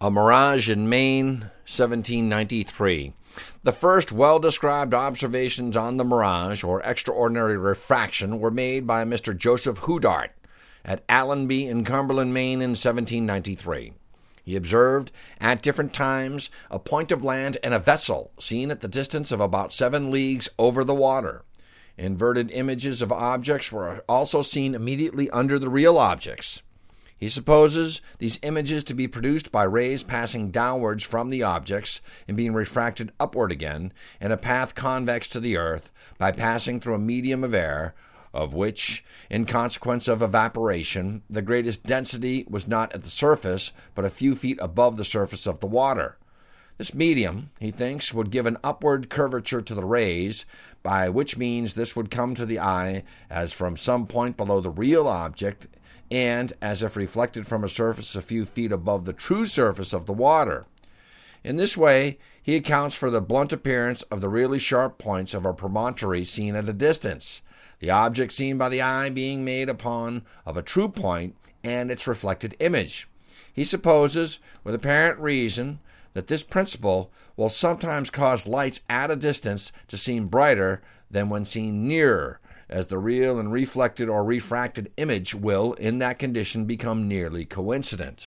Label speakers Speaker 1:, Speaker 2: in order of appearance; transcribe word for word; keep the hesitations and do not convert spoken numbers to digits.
Speaker 1: A Mirage in Maine, seventeen ninety-three. The first well-described observations on the mirage, or extraordinary refraction, were made by Mister Joseph Houdart at Allenby in Cumberland, Maine in seventeen ninety-three. He observed at different times a point of land and a vessel seen at the distance of about seven leagues over the water. Inverted images of objects were also seen immediately under the real objects. He supposes these images to be produced by rays passing downwards from the objects and being refracted upward again in a path convex to the earth by passing through a medium of air, of which, in consequence of evaporation, the greatest density was not at the surface, but a few feet above the surface of the water. This medium, he thinks, would give an upward curvature to the rays, by which means this would come to the eye as from some point below the real object, and as if reflected from a surface a few feet above the true surface of the water. In this way, he accounts for the blunt appearance of the really sharp points of a promontory seen at a distance, the object seen by the eye being made upon of a true point and its reflected image. He supposes, with apparent reason, that this principle will sometimes cause lights at a distance to seem brighter than when seen nearer, as the real and reflected or refracted image will, in that condition, become nearly coincident.